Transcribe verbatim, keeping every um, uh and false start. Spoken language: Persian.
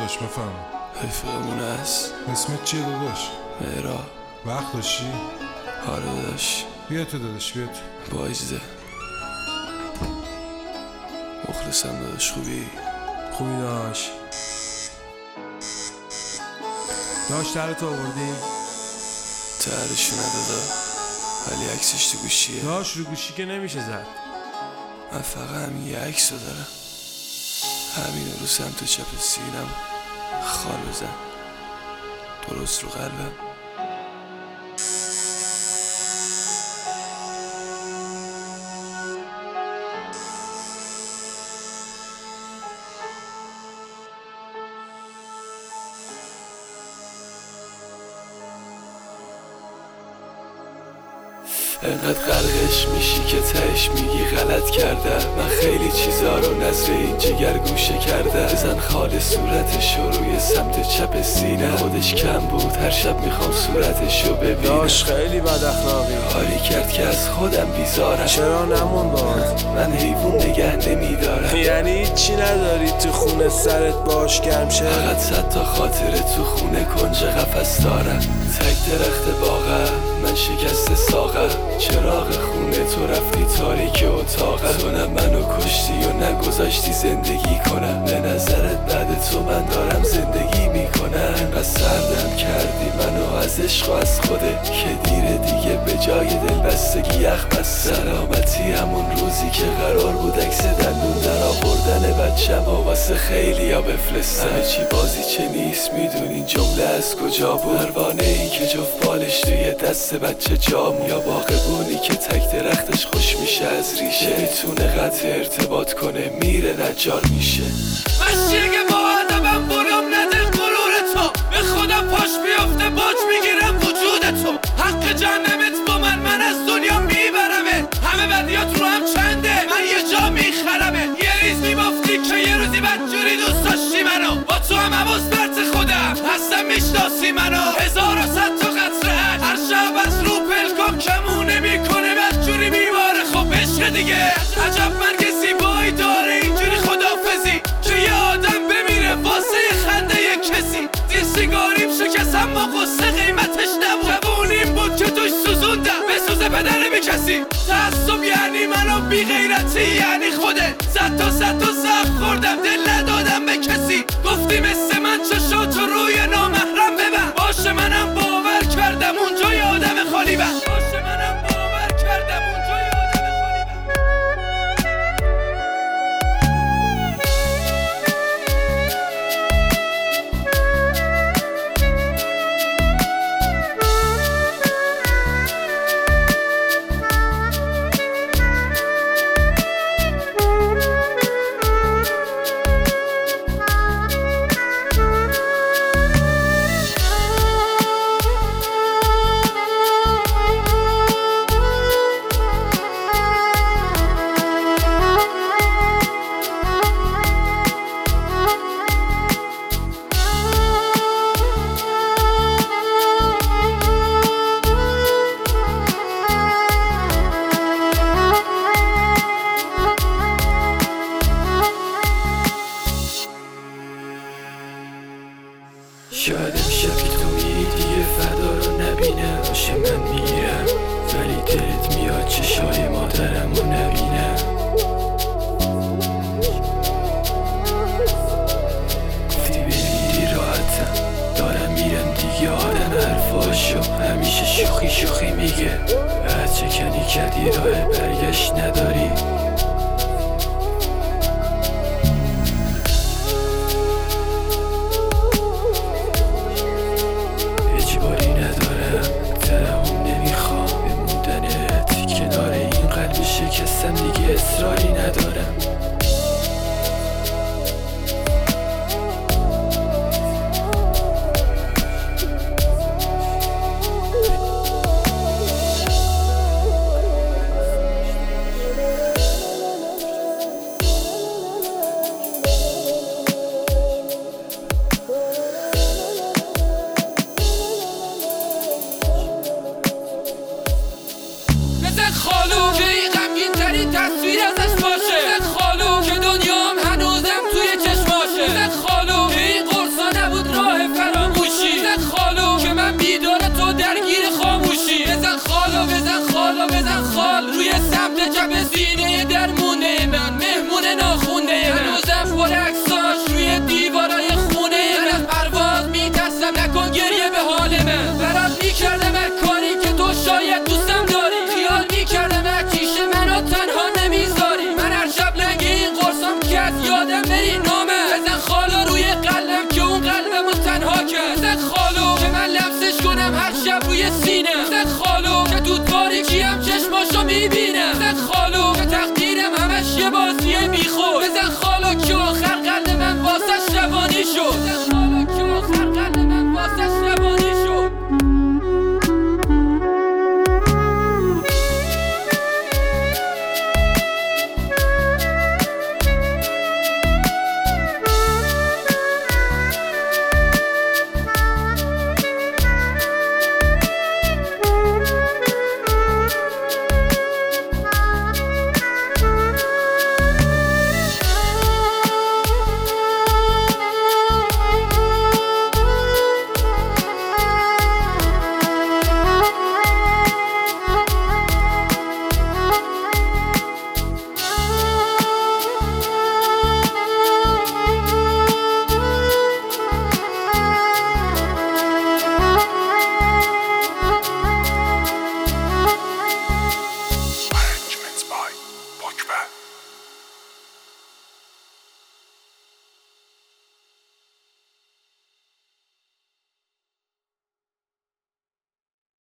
داداش بفهم. رفیقمون هست. اسمت چیه داداش؟ مهرا. وقت داشتی؟ آره داداش. بیا تو داداش بیا تو. با اجده مخلصم داداش. خوبی؟ خوبی داش داش ترت آوردی؟ ترشو ندادا ولی عکسش تو گوشیه. داش رو گوشی که نمیشه زد. من فقط همین یه عکسو دارم، همین رو سمت چپ سینم خال بزن درست رو قلبم. انقدر غرقش میشی که تهش میگی غلط کرده. من خیلی چیزا رو نظر این جگر گوشه کرده. بزن خال صورتشو روی سمت چپ سینه. خودش کم بود هر شب میخوام صورتشو ببینم. داش خیلی بد اخلاقی. کاری کرد که از خودم بیزارم. چرا نمون باد؟ من حیوان نگه نمیدارم. یعنی چی نداری تو خونه سرت باش گرم شه؟ فقط صد تا خاطر تو خونه کنج قفس دارم. تک درخت باغم من شکست ساغم. چراغ خونه تو رفتی تاریک اتاقم. تو نه منو کشتی و نگذاشتی زندگی کنم. به نظرت بعد تو من دارم زندگی میکنم. انقدر سردم کردی منو از عشق و از خوده که دیره دیگه به جای دل بستگی یخ بست. سلامتی همون روزی که قرار بود عکس دندون در آوردن بچم و واسه خیلی ها بفرستم. همه چی بازی چه نیست میدونین جمله از کجا بود؟ پروانه ای که جفت بالش توی دست بچه جامون، یا باغبونی که تک درختش خوش میشه از ریشه. میتونه قطع ارتباط کنه میره نجار میشه. مشیه که با آدمم برام نده غرور تو. به خدا پاش بیافته باج میگیرم وجود تو. حق جهنمت با من، من از دنیا میبرمه. همه بدیات رو هم چنده من یه جا میخرمه. یه ریز میبافتی که یه روزی بدجوری دوست داشتی منو. با تو هم حواس پرت خودم هستم میشناسی منو. هزار و صد تا قطره هر شب از رو پلکام کمونه میکنه بدجوری میباره. خب عشق دیگه عجب مرگ زیبایی داره اینجوری خدافزی که یه آدم بمیره واسه خنده یه کسی. دی سیگاریم شکست اما قصه قیمتش نبود. جوونیم بود که توش سوزوندم بسوزه بدن به کسی. تعصب یعنی منو بی غیرتی یعنی خوده. صد تا صد تا زخم خوردم دل ندادم به کسی. گفتی مثل من چشاتو روی نامحرم ببن. باشه منم باور کردم اونجا یه آدم خالی بن. باشه منم باور کردم اونجا یه آدم خالی بن. شاید امشب که تو میری دیگه فدا رو نبینم. باشه من میرم ولی دلت میاد چشای مادرم رو نبینم. گفتی بمیری راحتم دارم میرم دیگه. آدم حرفاشو همیشه شوخی شوخی میگه. هرچه کنی کردی راه برگشت نداری.